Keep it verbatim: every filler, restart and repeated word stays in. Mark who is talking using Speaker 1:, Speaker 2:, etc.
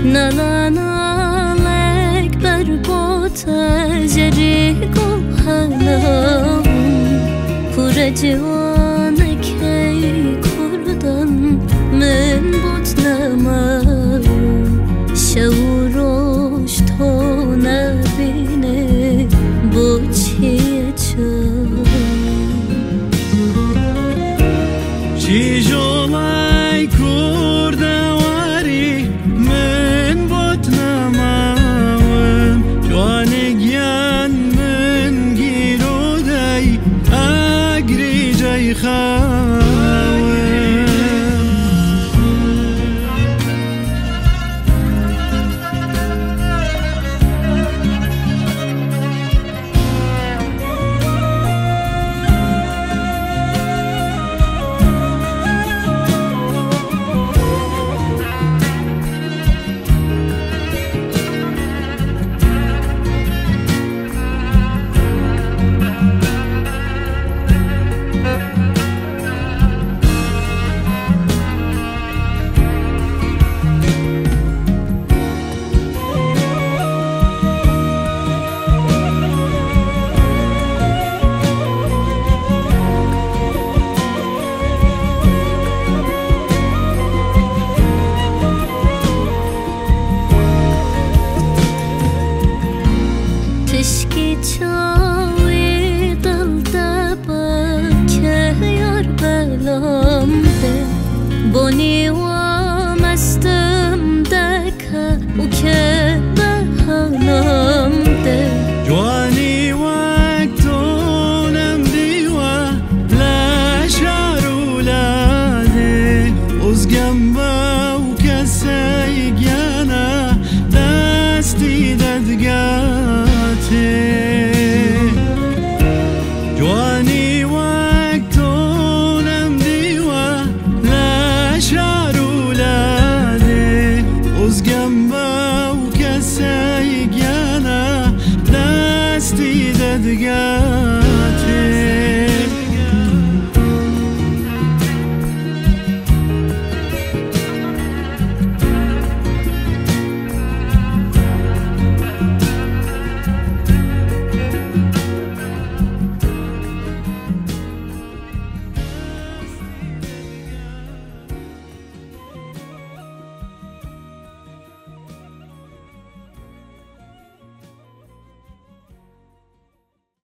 Speaker 1: نالانالک بر بوت جریگو حالم پر جوانک کردن من بوت نمایم شوروش تو نبینه بوچیه چم
Speaker 2: چی جولای کردواری من بوت نمایم جوانگیان من گیرو دی اگری جای خواهم
Speaker 1: تشکی چاوی دل دبا که یار بلام ده بونی و مستم دکا او که بحالم ده
Speaker 2: جوانی وقتونم دیوا لشارو لاده ازگم باو کسی گیانا دستی ددگاته جوانی وقتونم دیوا لشارو لاده ازگم باو کسی گیانا دستی ددگاته